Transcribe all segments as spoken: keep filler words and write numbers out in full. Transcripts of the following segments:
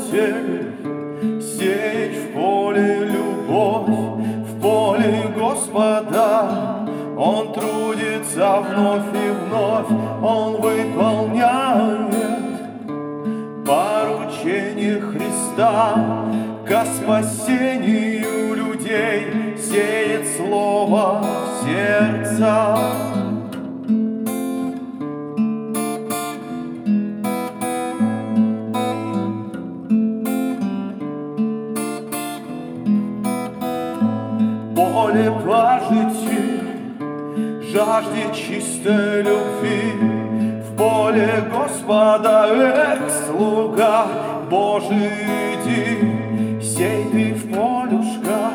цель сеять в поле любовь, в поле Господа. Он трудится вновь и вновь, Он выполняет поручение Христа ко спасению людей, сеет слово в сердца. Поле по житию жаждет чистой любви, в поле Господа, эх, слуга Божий, иди, сей ты в полюшка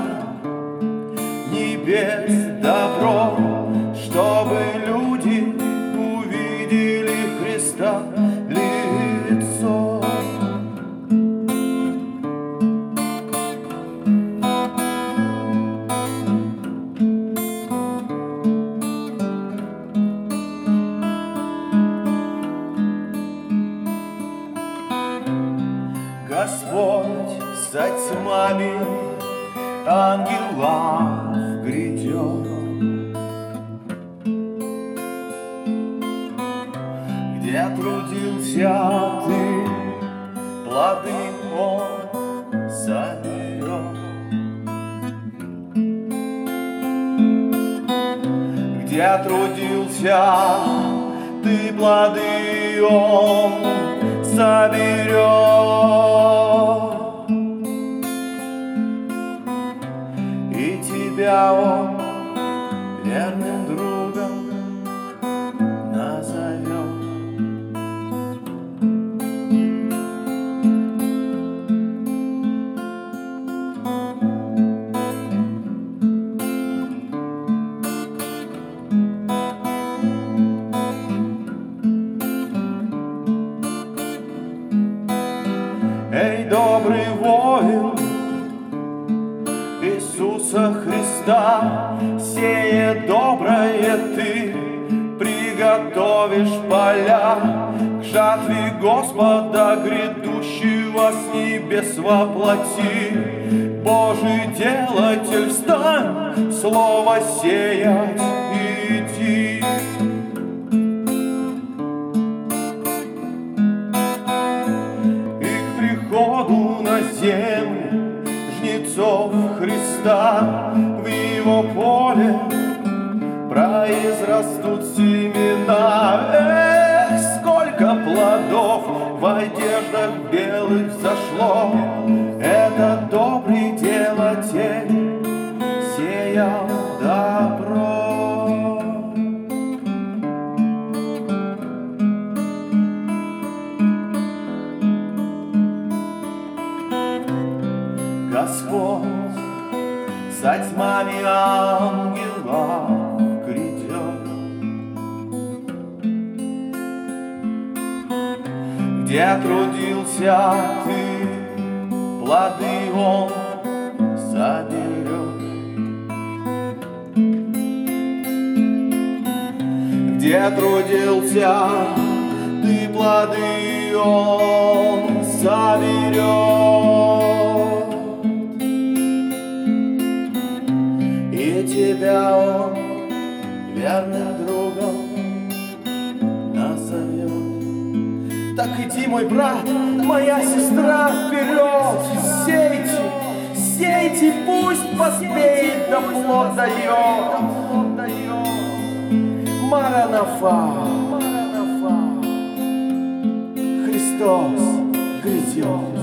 небес добро, чтобы люди увидели Христа лицо. Господь за тьмами ангелов грядет, где трудился ты, плоды он соберет. Где трудился ты, плоды он соберет. И тебя он верным другом назовет. Эй, добрый воин Иисуса Христа, сея доброе ты, приготовишь поля к жатве Господа, грядущего с небес воплоти. Божий делатель, встань, слово сеять иди. Приходу на землю жнецов Христа, в его поле произрастут семена. Эх, сколько плодов в одеждах белых зашло, это добрый делатель сеял добро. Господь за тьмами ангелов грядет, где трудился ты, плоды он соберет. Где трудился ты, плоды он соберет. И тебя он верным другом назовет. Так иди, мой брат, моя сестра, вперед, сейте, сейте, пусть поспеет, да плод дает. Маранафа, Христос грядет.